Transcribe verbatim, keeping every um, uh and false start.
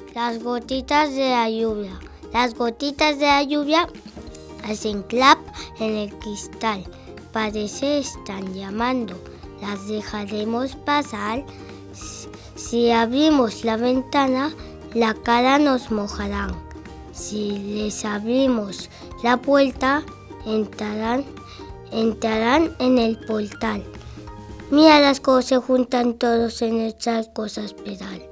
Las gotitas de la lluvia. Las gotitas de la lluvia hacen clap en el cristal. Parece están llamando. Las dejaremos pasar. Si abrimos la ventana, la cara nos mojarán. Si les abrimos la puerta, entrarán, entrarán en el portal. Mira las cosas se juntan todos en el charco a esperar.